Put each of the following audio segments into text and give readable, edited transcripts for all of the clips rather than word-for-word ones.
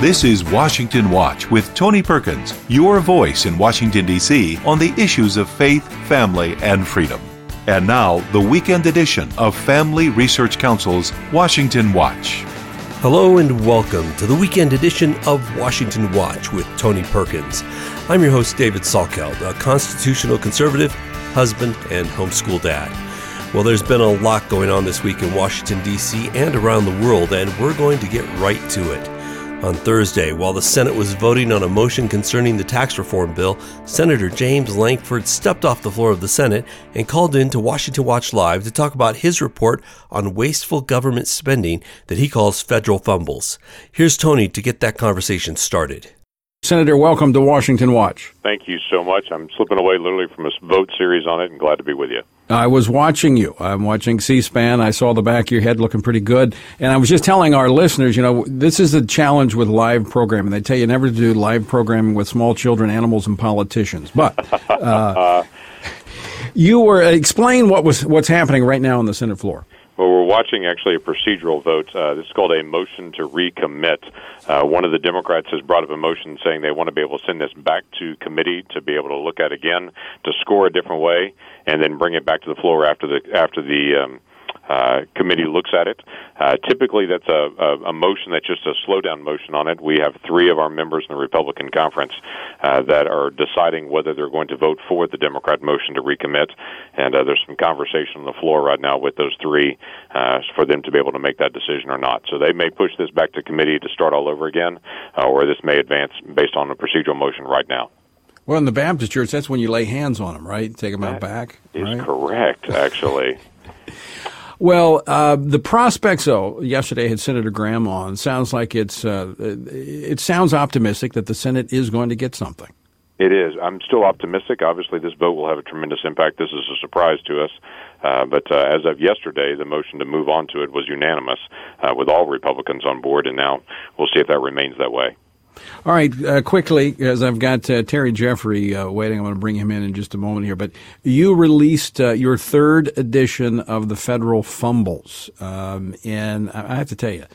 This is Washington Watch with Tony Perkins, your voice in Washington, D.C. on the issues of faith, family, and freedom. And now, the weekend edition of Family Research Council's Washington Watch. Hello and welcome to the weekend edition of Washington Watch with Tony Perkins. I'm your host, David Salkeld, a constitutional conservative, husband, and homeschool dad. Well, there's been a lot going on this week in Washington, D.C. and around the world, and we're going to get right to it. On Thursday, while the Senate was voting on a motion concerning the tax reform bill, Senator James Lankford stepped off the floor of the Senate and called in to Washington Watch Live to talk about his report on wasteful government spending that he calls federal fumbles. Here's Tony to get that conversation started. Senator, welcome to Washington Watch. Thank you so much. I'm slipping away literally from a vote series on it and glad to be with you. I was watching you. I'm watching C-SPAN. I saw the back of your head looking pretty good. And I was just telling our listeners, this is the challenge with live programming. They tell you never to do live programming with small children, animals, and politicians. But explain what's happening right now on the Senate floor. Well, we're watching actually a procedural vote. This is called a motion to recommit. One of the Democrats has brought up a motion saying they want to be able to send this back to committee to be able to look at again, to score a different way, and then bring it back to the floor after the committee looks at it. Typically, that's a motion that's just a slow-down motion on it. We have three of our members in the Republican conference that are deciding whether they're going to vote for the Democrat motion to recommit, and there's some conversation on the floor right now with those three for them to be able to make that decision or not. So they may push this back to committee to start all over again, or this may advance based on a procedural motion right now. Well, in the Baptist Church, that's when you lay hands on them, right? Take them out back. Is right? Correct, actually. Well, the prospects, yesterday had Senator Graham on. Sounds like it sounds optimistic that the Senate is going to get something. It is. I'm still optimistic. Obviously, this vote will have a tremendous impact. This is a surprise to us. But as of yesterday, the motion to move on to it was unanimous with all Republicans on board, and now we'll see if that remains that way. All right, quickly, as I've got Terry Jeffrey waiting, I'm going to bring him in just a moment here. But you released your third edition of the Federal Fumbles, and I have to tell you,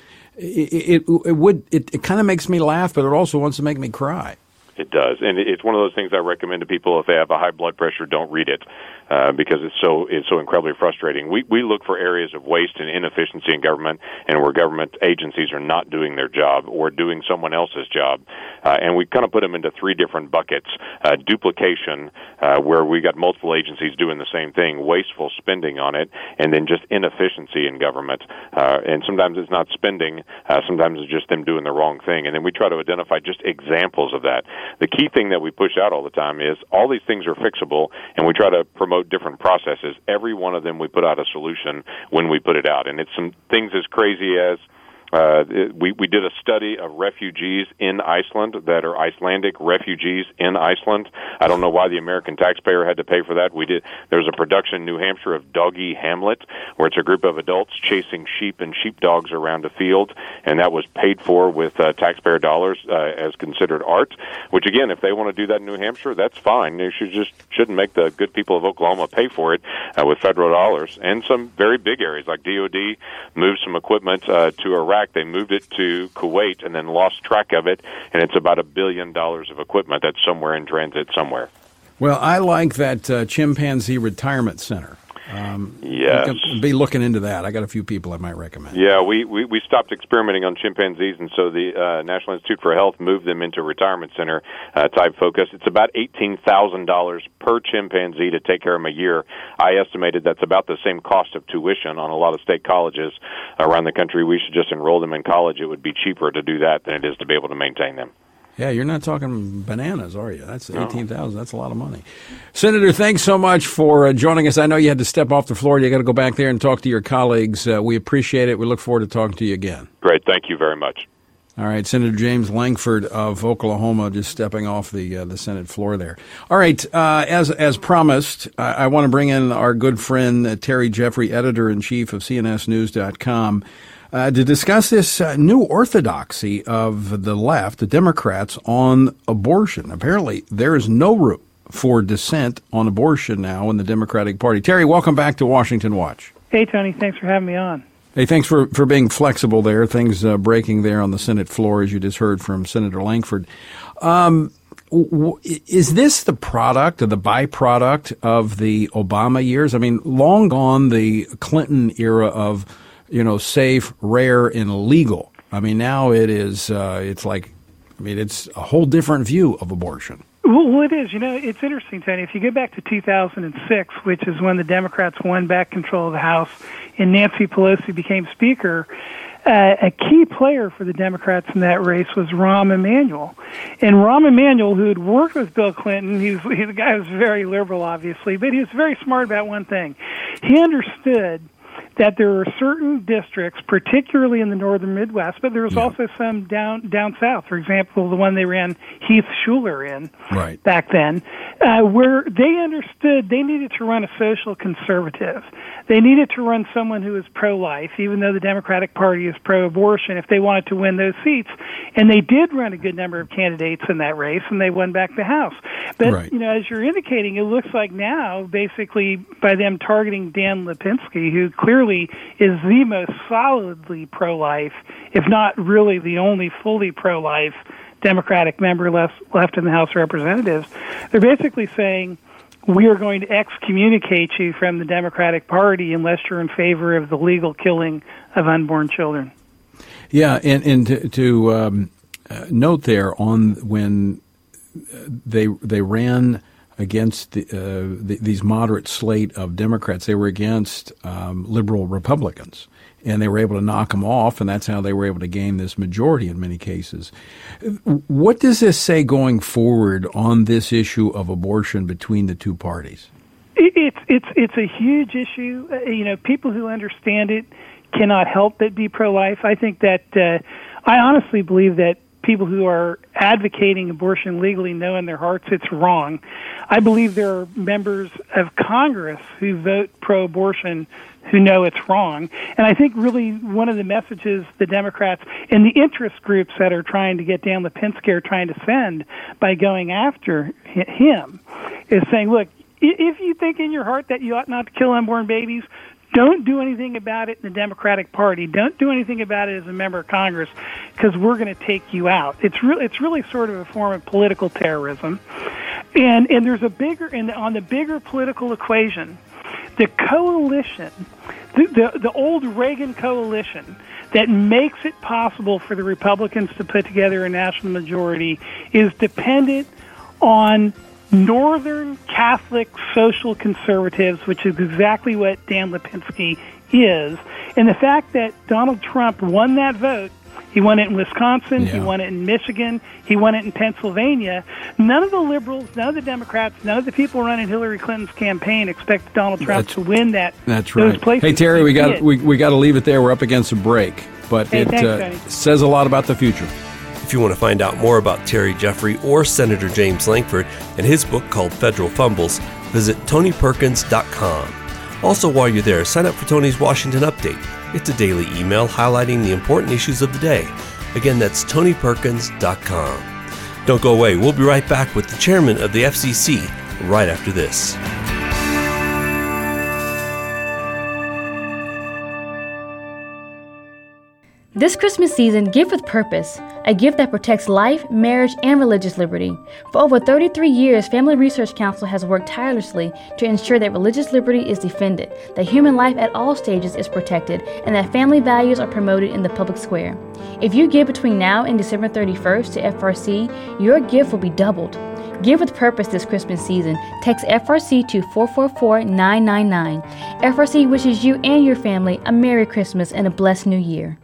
it kind of makes me laugh, but it also wants to make me cry. It does, and it's one of those things I recommend to people if they have a high blood pressure, don't read it because it's so incredibly frustrating. We look for areas of waste and inefficiency in government, and where government agencies are not doing their job or doing someone else's job, and we kind of put them into three different buckets: duplication, where we got multiple agencies doing the same thing, wasteful spending on it, and then just inefficiency in government. And sometimes it's not spending, sometimes it's just them doing the wrong thing, and then we try to identify just examples of that. The key thing that we push out all the time is all these things are fixable, and we try to promote different processes. Every one of them we put out a solution when we put it out, and it's some things as crazy as we did a study of refugees in Iceland that are Icelandic refugees in Iceland. I don't know why the American taxpayer had to pay for that. There's a production in New Hampshire of Doggy Hamlet, where it's a group of adults chasing sheep and sheepdogs around a field, and that was paid for with taxpayer dollars as considered art, which, again, if they want to do that in New Hampshire, that's fine. They shouldn't make the good people of Oklahoma pay for it with federal dollars. And some very big areas, like DOD moved some equipment to Iraq. They moved it to Kuwait and then lost track of it, and it's about $1 billion of equipment that's somewhere in transit somewhere. Well, I like that chimpanzee retirement center. Yes. Be looking into that. I got a few people I might recommend. Yeah, we stopped experimenting on chimpanzees, and so the National Institute for Health moved them into retirement center type focus. It's about $18,000 per chimpanzee to take care of them a year. I estimated that's about the same cost of tuition on a lot of state colleges around the country. We should just enroll them in college. It would be cheaper to do that than it is to be able to maintain them. Yeah, you're not talking bananas, are you? That's $18,000. That's a lot of money. Senator, thanks so much for joining us. I know you had to step off the floor. You got to go back there and talk to your colleagues. We appreciate it. We look forward to talking to you again. Great. Thank you very much. All right, Senator James Lankford of Oklahoma just stepping off the Senate floor there. All right, as promised, I want to bring in our good friend Terry Jeffrey, editor-in-chief of CNSnews.com. To discuss this new orthodoxy of the left, the Democrats, on abortion. Apparently, there is no room for dissent on abortion now in the Democratic Party. Terry, welcome back to Washington Watch. Hey, Tony. Thanks for having me on. Hey, thanks for being flexible there. Things breaking there on the Senate floor, as you just heard from Senator Lankford. Is this the product or the byproduct of the Obama years? I mean, long gone the Clinton era of, safe, rare, and legal. I mean, now it is, it's a whole different view of abortion. Well, it is. It's interesting, Tony. If you go back to 2006, which is when the Democrats won back control of the House and Nancy Pelosi became Speaker, a key player for the Democrats in that race was Rahm Emanuel. And Rahm Emanuel, who had worked with Bill Clinton, he's the guy who was very liberal, obviously, but he was very smart about one thing. He understood that there were certain districts, particularly in the northern Midwest, but there was also some down south. For example, the one they ran Heath Schuler in back then, where they understood they needed to run a social conservative. They needed to run someone who was pro-life, even though the Democratic Party is pro-abortion, if they wanted to win those seats. And they did run a good number of candidates in that race, and they won back the House. But, as you're indicating, it looks like now, basically, by them targeting Dan Lipinski, who clearly is the most solidly pro-life, if not really the only fully pro-life Democratic member left in the House of Representatives, they're basically saying, we are going to excommunicate you from the Democratic Party unless you're in favor of the legal killing of unborn children. Yeah, and to note there on when they ran against these moderate slate of Democrats, they were against liberal Republicans, and they were able to knock them off, and that's how they were able to gain this majority in many cases. What does this say going forward on this issue of abortion between the two parties? It's a huge issue. People who understand it cannot help but be pro-life. I think that I honestly believe that people who are advocating abortion legally know in their hearts it's wrong. I believe there are members of Congress who vote pro-abortion who know it's wrong. And I think really one of the messages the Democrats and the interest groups that are trying to get Dan Lipinski are trying to send by going after him is saying, look, if you think in your heart that you ought not to kill unborn babies, don't do anything about it in the Democratic Party. Don't do anything about it as a member of Congress, because we're going to take you out. It's really sort of a form of political terrorism. And there's on the bigger political equation, the coalition, the old Reagan coalition that makes it possible for the Republicans to put together a national majority is dependent on Northern Catholic social conservatives, which is exactly what Dan Lipinski is. And the fact that Donald Trump won that vote, he won it in Wisconsin, he won it in Michigan, he won it in Pennsylvania. None of the liberals, none of the Democrats, none of the people running Hillary Clinton's campaign expect Donald Trump to win those places. Hey, Terry, we got to leave it there. We're up against a break, but it says a lot about the future. If you want to find out more about Terry Jeffrey or Senator James Lankford and his book called Federal Fumbles, visit TonyPerkins.com. Also, while you're there, sign up for Tony's Washington Update. It's a daily email highlighting the important issues of the day. Again, that's TonyPerkins.com. Don't go away. We'll be right back with the chairman of the FCC right after this. This Christmas season, give with purpose, a gift that protects life, marriage, and religious liberty. For over 33 years, Family Research Council has worked tirelessly to ensure that religious liberty is defended, that human life at all stages is protected, and that family values are promoted in the public square. If you give between now and December 31st to FRC, your gift will be doubled. Give with purpose this Christmas season. Text FRC to 444-999. FRC wishes you and your family a Merry Christmas and a blessed New Year.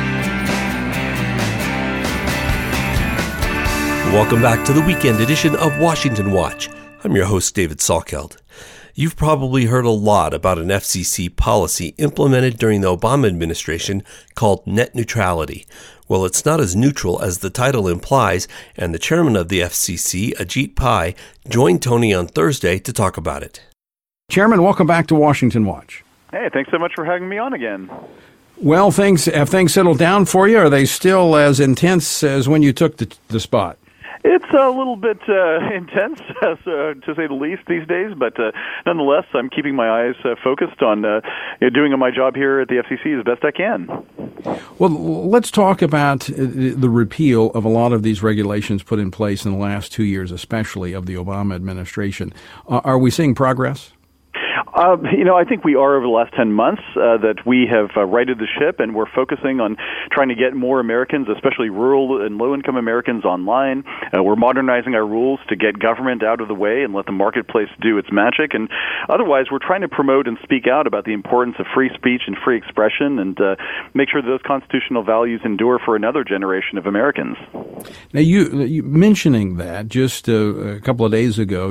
Welcome back to the weekend edition of Washington Watch. I'm your host, David Salkeld. You've probably heard a lot about an FCC policy implemented during the Obama administration called net neutrality. Well, it's not as neutral as the title implies, and the chairman of the FCC, Ajit Pai, joined Tony on Thursday to talk about it. Chairman, welcome back to Washington Watch. Hey, thanks so much for having me on again. Well, have things settled down for you? Are they still as intense as when you took the spot? It's a little bit intense, to say the least, these days, but nonetheless, I'm keeping my eyes focused on doing my job here at the FCC as best I can. Well, let's talk about the repeal of a lot of these regulations put in place in the last 2 years, especially of the Obama administration. Are we seeing progress? I think we are over the last 10 months that we have righted the ship, and we're focusing on trying to get more Americans, especially rural and low-income Americans, online. We're modernizing our rules to get government out of the way and let the marketplace do its magic. And otherwise, we're trying to promote and speak out about the importance of free speech and free expression and make sure that those constitutional values endure for another generation of Americans. Now, you mentioning that just a couple of days ago,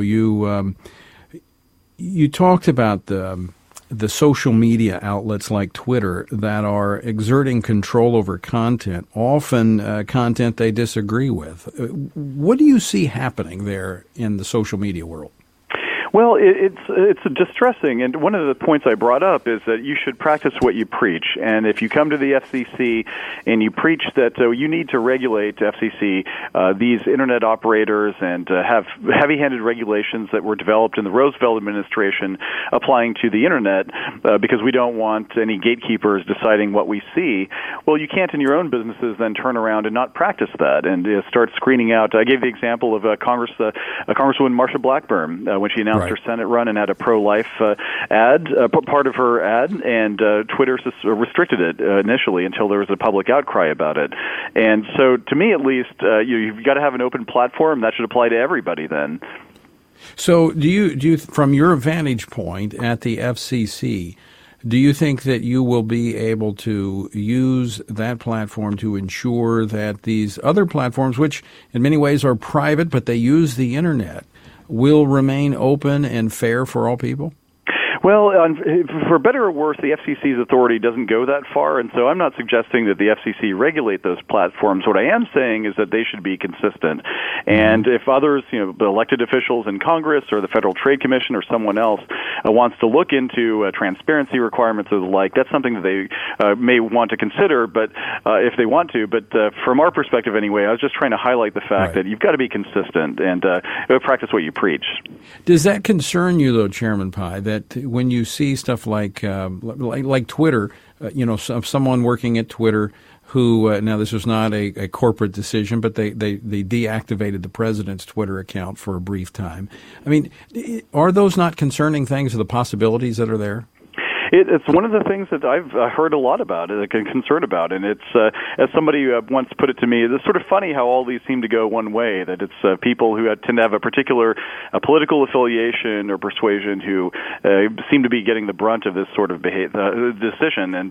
you talked about the social media outlets like Twitter that are exerting control over content, often content they disagree with. What do you see happening there in the social media world? Well, it's distressing, and one of the points I brought up is that you should practice what you preach. And if you come to the FCC and you preach that you need to regulate FCC these internet operators and have heavy-handed regulations that were developed in the Roosevelt administration applying to the internet because we don't want any gatekeepers deciding what we see, well, you can't in your own businesses then turn around and not practice that and start screening out. I gave the example of Congresswoman Marsha Blackburn when she announced her Senate run and had a pro-life ad, part of her ad, and Twitter restricted it initially until there was a public outcry about it. And so, to me at least, you've got to have an open platform. That should apply to everybody then. So do you, from your vantage point at the FCC, do you think that you will be able to use that platform to ensure that these other platforms, which in many ways are private, but they use the internet, will remain open and fair for all people? Well, for better or worse, the FCC's authority doesn't go that far, and so I'm not suggesting that the FCC regulate those platforms. What I am saying is that they should be consistent. And if others, the elected officials in Congress or the Federal Trade Commission or someone else wants to look into transparency requirements or the like, that's something that they may want to consider, but if they want to. But from our perspective anyway, I was just trying to highlight the fact that you've got to be consistent and practice what you preach. Does that concern you, though, Chairman Pai, that when you see stuff like Twitter, someone working at Twitter who, now this was not a corporate decision, but they deactivated the president's Twitter account for a brief time. I mean, are those not concerning things, or the possibilities that are there? It's one of the things that I've heard a lot about, concerned about, and it's, as somebody once put it to me, it's sort of funny how all these seem to go one way, that it's people who tend to have a particular political affiliation or persuasion who seem to be getting the brunt of this sort of decision, and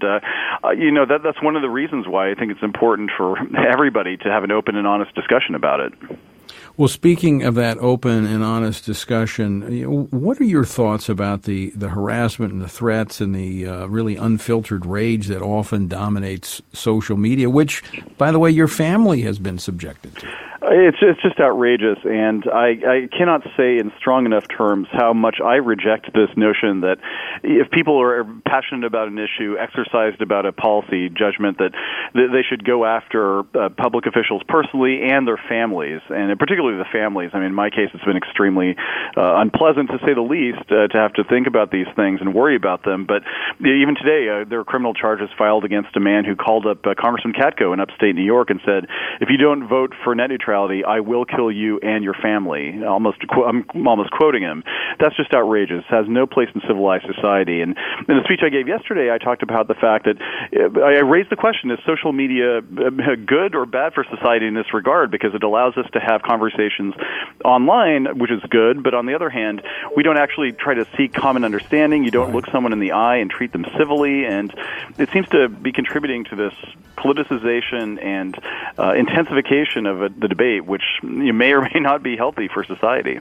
that's one of the reasons why I think it's important for everybody to have an open and honest discussion about it. Well, speaking of that open and honest discussion, what are your thoughts about the harassment and the threats and the really unfiltered rage that often dominates social media, which, by the way, your family has been subjected to? It's just outrageous, and I cannot say in strong enough terms how much I reject this notion that if people are passionate about an issue, exercised about a policy judgment, that they should go after public officials personally and their families, and particularly the families. I mean, in my case, it's been extremely unpleasant, to say the least, to have to think about these things and worry about them. But even today, there are criminal charges filed against a man who called up Congressman Katko in upstate New York and said, if you don't vote for net neutrality, I will kill you and your family. I'm almost quoting him. That's just outrageous. It has no place in civilized society. And in the speech I gave yesterday, I talked about the fact that I raised the question, is social media good or bad for society in this regard? Because it allows us to have conversations online, which is good, but on the other hand, we don't actually try to seek common understanding. You don't look someone in the eye and treat them civilly, and it seems to be contributing to this politicization and intensification of the debate, which may or may not be healthy for society.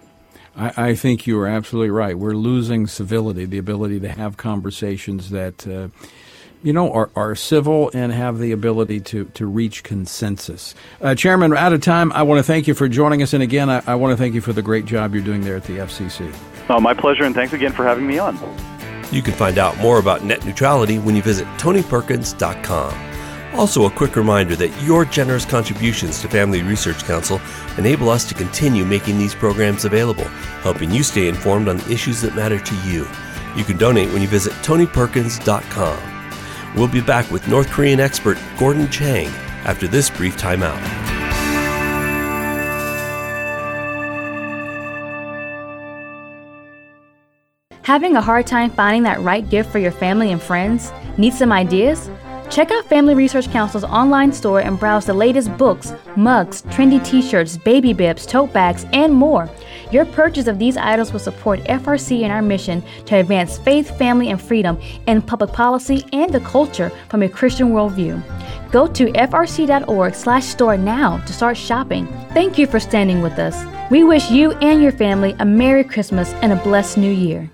I think you are absolutely right. We're losing civility, the ability to have conversations that are civil and have the ability to reach consensus. Chairman, we're out of time. I want to thank you for joining us, and again, I want to thank you for the great job you're doing there at the FCC. Oh, my pleasure, and thanks again for having me on. You can find out more about net neutrality when you visit TonyPerkins.com. Also, a quick reminder that your generous contributions to Family Research Council enable us to continue making these programs available, helping you stay informed on the issues that matter to you. You can donate when you visit TonyPerkins.com. We'll be back with North Korean expert Gordon Chang after this brief timeout. Having a hard time finding that right gift for your family and friends? Need some ideas? Check out Family Research Council's online store and browse the latest books, mugs, trendy t-shirts, baby bibs, tote bags, and more. Your purchase of these items will support FRC and our mission to advance faith, family, and freedom in public policy and the culture from a Christian worldview. Go to frc.org/store now to start shopping. Thank you for standing with us. We wish you and your family a Merry Christmas and a blessed New Year.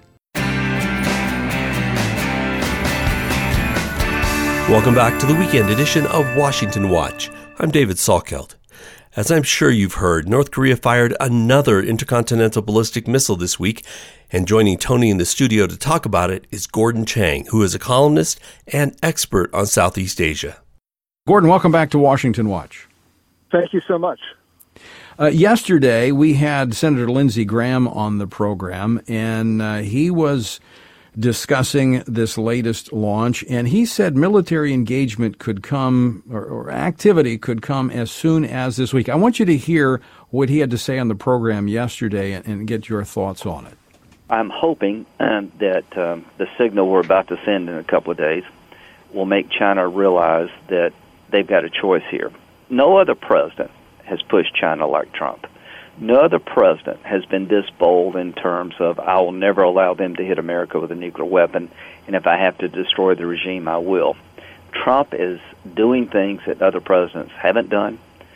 Welcome back to the weekend edition of Washington Watch. I'm David Salkeld. As I'm sure you've heard, North Korea fired another intercontinental ballistic missile this week, and joining Tony in the studio to talk about it is Gordon Chang, who is a columnist and expert on Southeast Asia. Gordon, welcome back to Washington Watch. Thank you so much. Yesterday, we had Senator Lindsey Graham on the program, and he was discussing this latest launch, and he said military engagement could come, or activity could come as soon as this week. I want you to hear what he had to say on the program yesterday and get your thoughts on it. I'm hoping that the signal we're about to send in a couple of days will make China realize that they've got a choice here. No other president has pushed China like Trump. No other president has been this bold in terms of, I will never allow them to hit America with a nuclear weapon, and if I have to destroy the regime, I will. Trump is doing things that other presidents haven't done.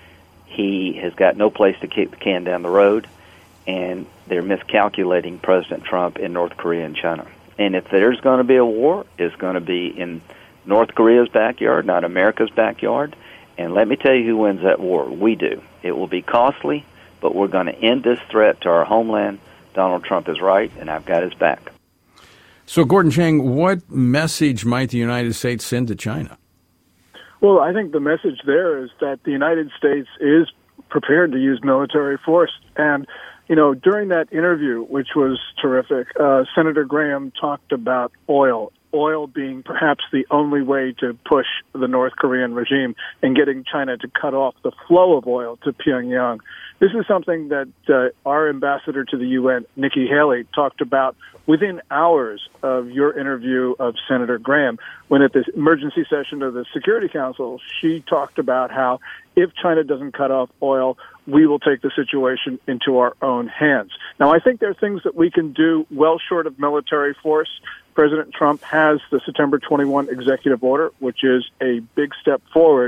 He has got no place to kick the can down the road, and they're miscalculating President Trump in North Korea and China. And if there's going to be a war, it's going to be in North Korea's backyard, not America's backyard. And let me tell you who wins that war. We do. It will be costly, but we're going to end this threat to our homeland. Donald Trump is right, and I've got his back. So, Gordon Chang, what message might the United States send to China? Well, I think the message there is that the United States is prepared to use military force. And, you know, during that interview, which was terrific, Senator Graham talked about oil being perhaps the only way to push the North Korean regime and getting China to cut off the flow of oil to Pyongyang. This is something that our ambassador to the UN, Nikki Haley, talked about within hours of your interview of Senator Graham, when at this emergency session of the Security Council, she talked about how if China doesn't cut off oil, we will take the situation into our own hands. Now, I think there are things that we can do well short of military force. President Trump has the September 21 executive order, which is a big step forward.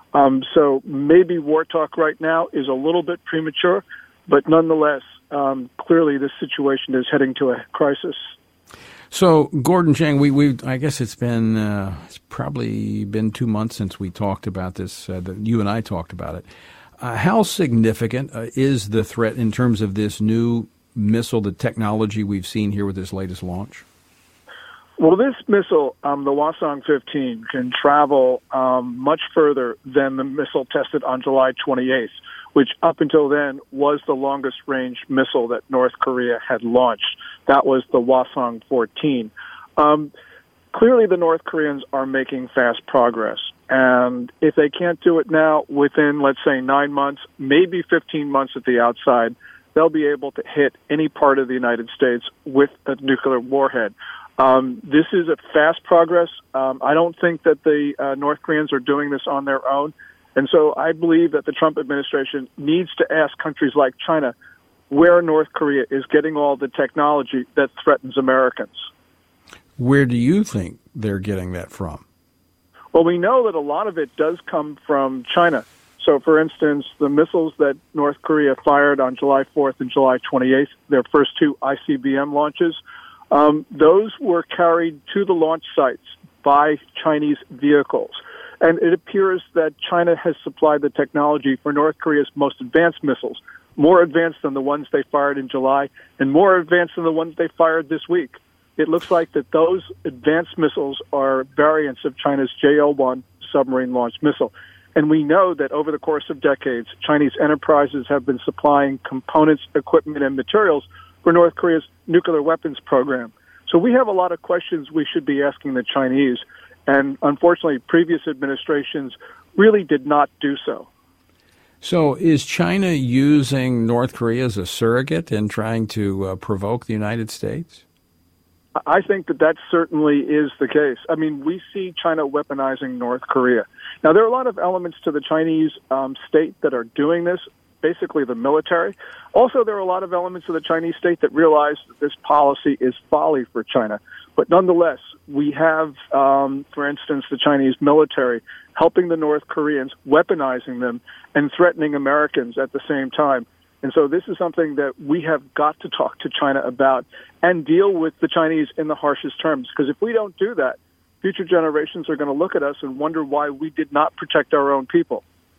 So maybe war talk right now is a little bit premature, but nonetheless, clearly this situation is heading to a crisis. So, Gordon Chang, I guess it's probably been 2 months since we talked about this, you and I talked about it. How significant is the threat in terms of this new missile, the technology we've seen here with this latest launch? Well, this missile, the Hwasong-15, can travel much further than the missile tested on July 28th, which up until then was the longest-range missile that North Korea had launched. That was the Hwasong-14. Clearly, the North Koreans are making fast progress. And if they can't do it now, within, let's say, 9 months, maybe 15 months at the outside, they'll be able to hit any part of the United States with a nuclear warhead. This is a fast progress. I don't think that the North Koreans are doing this on their own. And so I believe that the Trump administration needs to ask countries like China where North Korea is getting all the technology that threatens Americans. Where do you think they're getting that from? Well, we know that a lot of it does come from China. So, for instance, the missiles that North Korea fired on July 4th and July 28th, their first two ICBM launches, those were carried to the launch sites by Chinese vehicles. And it appears that China has supplied the technology for North Korea's most advanced missiles, more advanced than the ones they fired in July and more advanced than the ones they fired this week. It looks like that those advanced missiles are variants of China's JL-1 submarine-launched missile. And we know that over the course of decades, Chinese enterprises have been supplying components, equipment, and materials for North Korea's nuclear weapons program. So we have a lot of questions we should be asking the Chinese. And unfortunately, previous administrations really did not do so. So is China using North Korea as a surrogate in trying to provoke the United States? I think that certainly is the case. I mean, we see China weaponizing North Korea. Now, there are a lot of elements to the Chinese state that are doing this, basically the military. Also, there are a lot of elements of the Chinese state that realize that this policy is folly for China. But nonetheless, we have, for instance, the Chinese military helping the North Koreans, weaponizing them, and threatening Americans at the same time. And so this is something that we have got to talk to China about and deal with the Chinese in the harshest terms. Because if we don't do that, future generations are going to look at us and wonder why we did not protect our own people.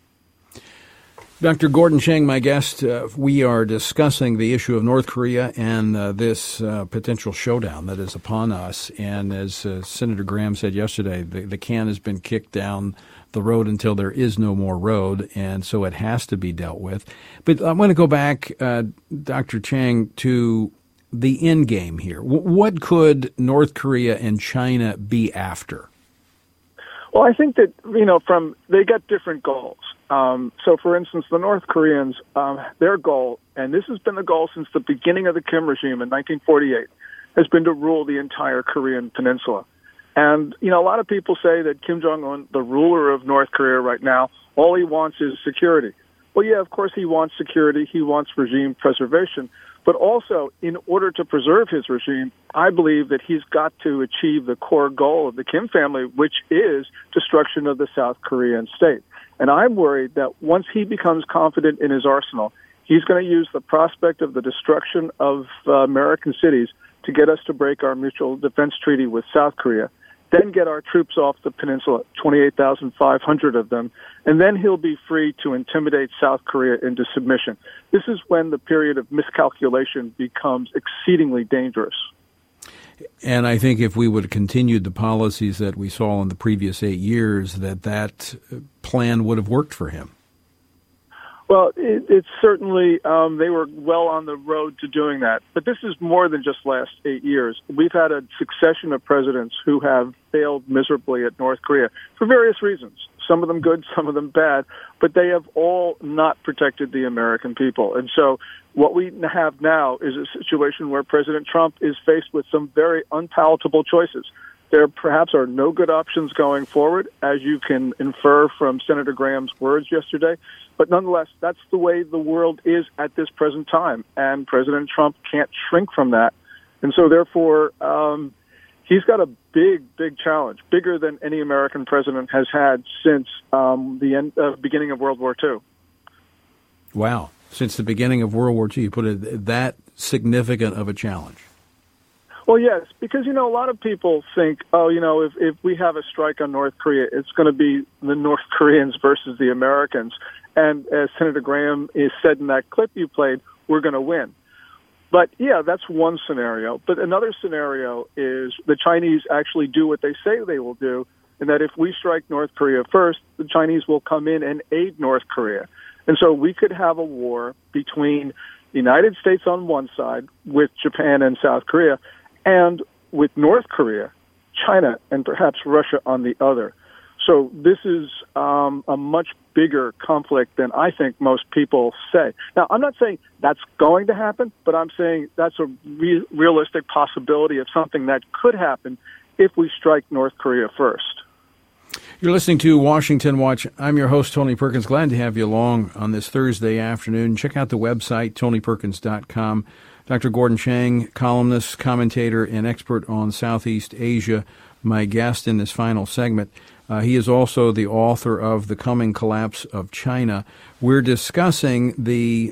Dr. Gordon Chang, my guest, we are discussing the issue of North Korea and this potential showdown that is upon us. And as Senator Graham said yesterday, the can has been kicked down the road until there is no more road, and so it has to be dealt with. But I want to go back, Dr. Chang, to the end game here. What could North Korea and China be after? Well, I think that, they got different goals. So, for instance, the North Koreans, their goal, and this has been the goal since the beginning of the Kim regime in 1948, has been to rule the entire Korean peninsula. And, a lot of people say that Kim Jong-un, the ruler of North Korea right now, all he wants is security. Well, yeah, of course he wants security. He wants regime preservation. But also, in order to preserve his regime, I believe that he's got to achieve the core goal of the Kim family, which is destruction of the South Korean state. And I'm worried that once he becomes confident in his arsenal, he's going to use the prospect of the destruction of American cities to get us to break our mutual defense treaty with South Korea, then get our troops off the peninsula, 28,500 of them, and then he'll be free to intimidate South Korea into submission. This is when the period of miscalculation becomes exceedingly dangerous. And I think if we would have continued the policies that we saw in the previous 8 years, that plan would have worked for him. Well, it's certainly, they were well on the road to doing that. But this is more than just last 8 years. We've had a succession of presidents who have failed miserably at North Korea for various reasons. Some of them good, some of them bad, but they have all not protected the American people. And so what we have now is a situation where President Trump is faced with some very unpalatable choices. There perhaps are no good options going forward, as you can infer from Senator Graham's words yesterday. But nonetheless, that's the way the world is at this present time, and President Trump can't shrink from that. And so, therefore, he's got a big challenge, bigger than any American president has had since the beginning of World War II. Wow. Since the beginning of World War II, you put it that significant of a challenge. Well, yes, because, a lot of people think, if we have a strike on North Korea, it's going to be the North Koreans versus the Americans. And as Senator Graham said in that clip you played, we're going to win. But, yeah, that's one scenario. But another scenario is the Chinese actually do what they say they will do, and that if we strike North Korea first, the Chinese will come in and aid North Korea. And so we could have a war between the United States on one side with Japan and South Korea, and with North Korea, China, and perhaps Russia on the other. So this is a much bigger conflict than I think most people say. Now, I'm not saying that's going to happen, but I'm saying that's a realistic possibility of something that could happen if we strike North Korea first. You're listening to Washington Watch. I'm your host, Tony Perkins. Glad to have you along on this Thursday afternoon. Check out the website, tonyperkins.com. Dr. Gordon Chang, columnist, commentator, and expert on Southeast Asia, my guest in this final segment. He is also the author of The Coming Collapse of China. We're discussing the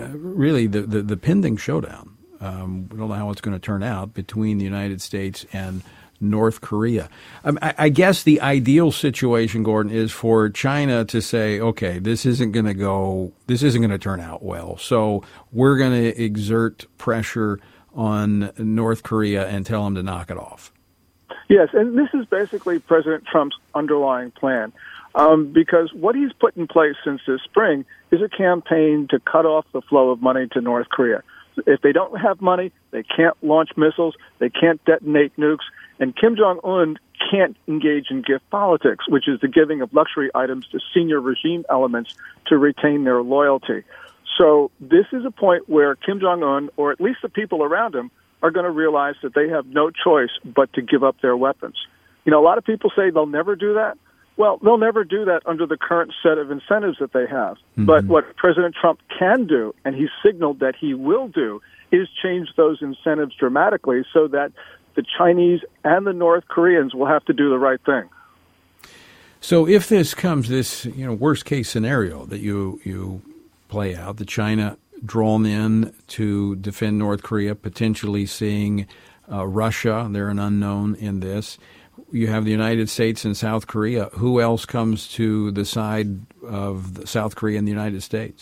pending showdown. We don't know how it's going to turn out between the United States and North Korea. I guess the ideal situation, Gordon, is for China to say, okay, this isn't going to turn out well. So we're going to exert pressure on North Korea and tell them to knock it off. Yes, and this is basically President Trump's underlying plan, because what he's put in place since this spring is a campaign to cut off the flow of money to North Korea. If they don't have money, they can't launch missiles, they can't detonate nukes, and Kim Jong-un can't engage in gift politics, which is the giving of luxury items to senior regime elements to retain their loyalty. So this is a point where Kim Jong-un, or at least the people around him, are going to realize that they have no choice but to give up their weapons. You know, a lot of people say they'll never do that. Well, they'll never do that under the current set of incentives that they have. Mm-hmm. But what President Trump can do, and he's signaled that he will do, is change those incentives dramatically so that the Chinese and the North Koreans will have to do the right thing. So if this comes, this worst case scenario that you play out, the China drawn in to defend North Korea, potentially seeing Russia, they're an unknown in this. You have the United States and South Korea. Who else comes to the side of South Korea and the United States?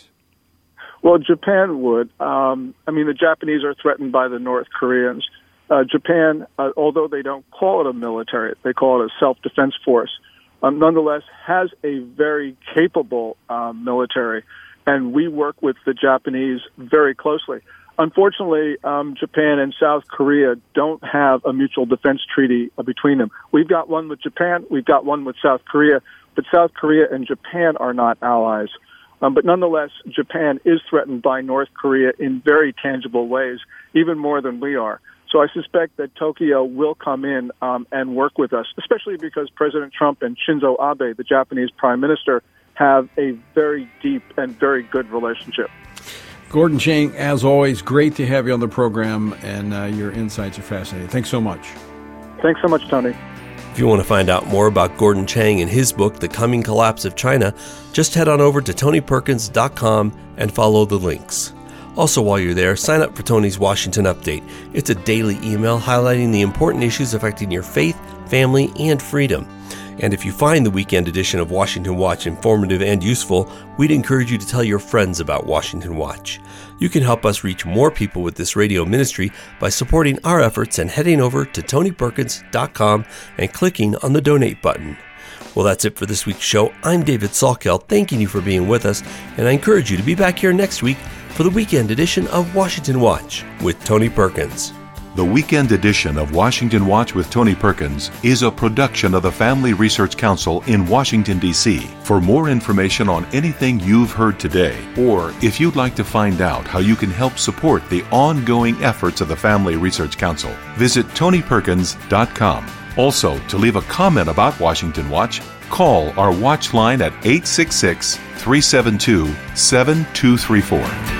Well, Japan would. The Japanese are threatened by the North Koreans. Japan, although they don't call it a military, they call it a self-defense force, nonetheless has a very capable military, and we work with the Japanese very closely. Unfortunately, Japan and South Korea don't have a mutual defense treaty between them. We've got one with Japan, we've got one with South Korea, but South Korea and Japan are not allies. But nonetheless, Japan is threatened by North Korea in very tangible ways, even more than we are. So I suspect that Tokyo will come in and work with us, especially because President Trump and Shinzo Abe, the Japanese prime minister, have a very deep and very good relationship. Gordon Chang, as always, great to have you on the program, and your insights are fascinating. Thanks so much. Thanks so much, Tony. If you want to find out more about Gordon Chang and his book, The Coming Collapse of China, just head on over to TonyPerkins.com and follow the links. Also, while you're there, sign up for Tony's Washington Update. It's a daily email highlighting the important issues affecting your faith, family, and freedom. And if you find the weekend edition of Washington Watch informative and useful, we'd encourage you to tell your friends about Washington Watch. You can help us reach more people with this radio ministry by supporting our efforts and heading over to TonyPerkins.com and clicking on the donate button. Well, that's it for this week's show. I'm David Salkeld, thanking you for being with us, and I encourage you to be back here next week for the weekend edition of Washington Watch with Tony Perkins. The weekend edition of Washington Watch with Tony Perkins is a production of the Family Research Council in Washington, D.C. For more information on anything you've heard today, or if you'd like to find out how you can help support the ongoing efforts of the Family Research Council, visit TonyPerkins.com. Also, to leave a comment about Washington Watch, call our watch line at 866-372-7234.